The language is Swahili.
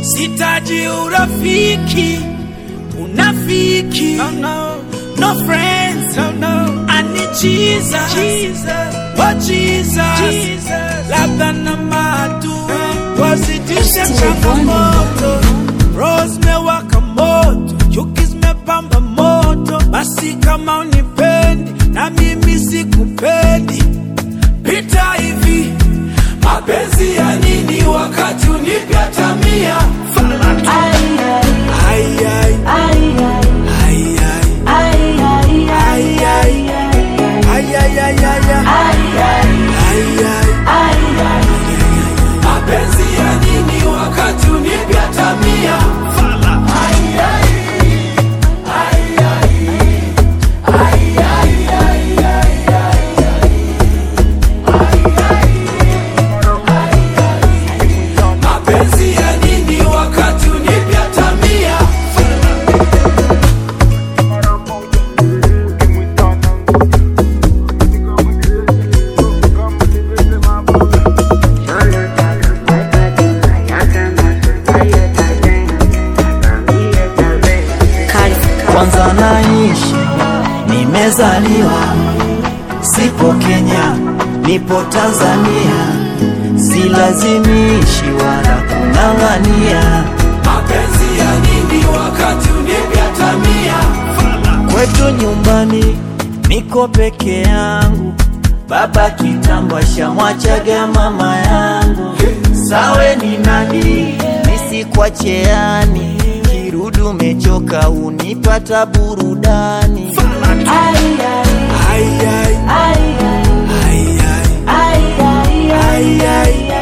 Sitaji urafiki, unafiki. No friends, I need Jesus. Oh Jesus, labda na matu wasitishe changamoto. Rose mewaka moto, chuki zimepamba moto. Basi kama unipendi, na mimi sikupendi. Pita hivi, mapenzi ya nini wakati unipia tamia? Mapenzi ya nini wakati unipia tamia? Mapenzi ya nini wakati unipia tamia? Kwanza naishi, nimezaliwa, sipo Kenya, nipo Tanzania. Silazimishi wala kung'ang'ania. Mapenzi ya nini wakati unipia tamia? Kwetu nyumbani, niko peke yangu. Baba kitambo ashamwachaga mama yangu. Sawe ni nani, nisikwacheani. Kirudu umechoka unipata burudani. Ay, ay, ay, ay, ay, ay, ay, ay, ay.